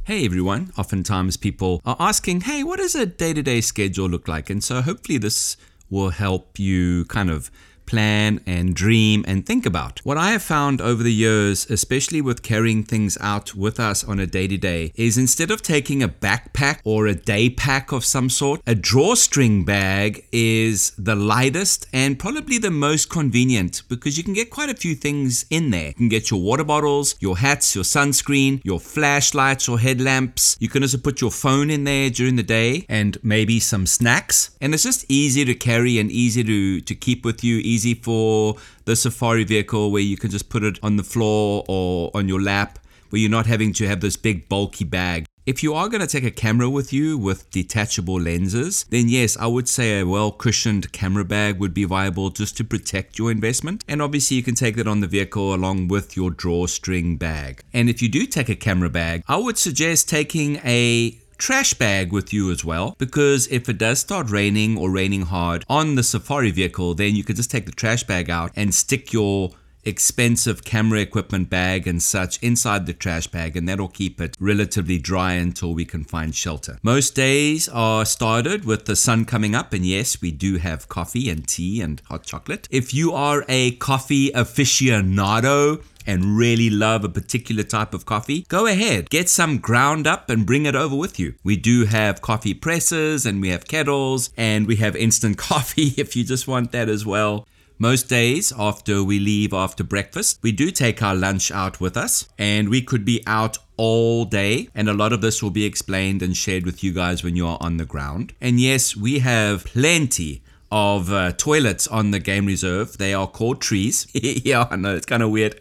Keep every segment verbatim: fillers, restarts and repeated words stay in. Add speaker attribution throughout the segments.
Speaker 1: Hey everyone, oftentimes people are asking, hey, what does a day-to-day schedule look like? And so hopefully this will help you kind of plan and dream and think about. What I have found over the years, especially with carrying things out with us on a day-to-day, is instead of taking a backpack or a day pack of some sort, a drawstring bag is the lightest and probably the most convenient because you can get quite a few things in there. You can get your water bottles, your hats, your sunscreen, your flashlights or headlamps. You can also put your phone in there during the day and maybe some snacks. And it's just easy to carry and easy to, to keep with you, easy for the safari vehicle where you can just put it on the floor or on your lap where you're not having to have this big bulky bag. If you are going to take a camera with you with detachable lenses, then yes, I would say a well-cushioned camera bag would be viable just to protect your investment. And obviously you can take that on the vehicle along with your drawstring bag. And if you do take a camera bag, I would suggest taking a trash bag with you as well, because if it does start raining or raining hard on the safari vehicle, then you can just take the trash bag out and stick your expensive camera equipment bag and such inside the trash bag, and that'll keep it relatively dry until we can find shelter. Most days are started with the sun coming up, and yes, we do have coffee and tea and hot chocolate. If you are a coffee aficionado and really love a particular type of coffee, go ahead, get some ground up and bring it over with you. We do have coffee presses and we have kettles and we have instant coffee if you just want that as well. Most days after we leave after breakfast, we do take our lunch out with us, and we could be out all day, and a lot of this will be explained and shared with you guys when you are on the ground. And yes, we have plenty of uh, toilets on the game reserve. They are called trees. Yeah, I know, it's kind of weird.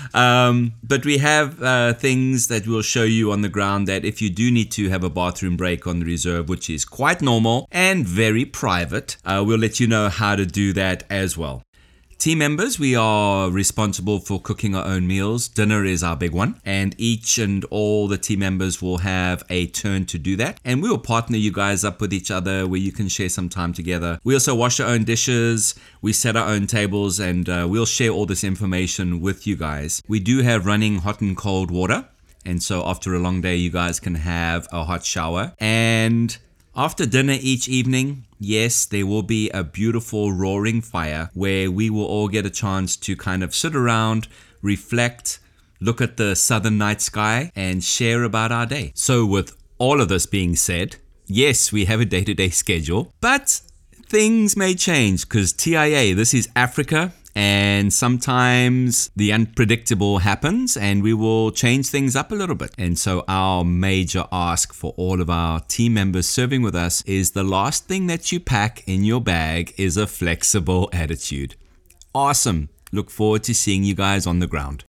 Speaker 1: Um, but we have uh, things that we'll show you on the ground that if you do need to have a bathroom break on the reserve, which is quite normal and very private, uh, we'll let you know how to do that as well. Team members, we are responsible for cooking our own meals. Dinner is our big one, and each and all the team members will have a turn to do that, and we will partner you guys up with each other where you can share some time together. We also wash our own dishes, we set our own tables, and uh, we'll share all this information with you guys. We do have running hot and cold water, and so after a long day you guys can have a hot shower. And after dinner each evening, yes, there will be a beautiful roaring fire where we will all get a chance to kind of sit around, reflect, look at the southern night sky, and share about our day. So with all of this being said, yes, we have a day-to-day schedule, but things may change because T I A, this is Africa, and sometimes the unpredictable happens and we will change things up a little bit. And so our major ask for all of our team members serving with us is the last thing that you pack in your bag is a flexible attitude. Awesome. Look forward to seeing you guys on the ground.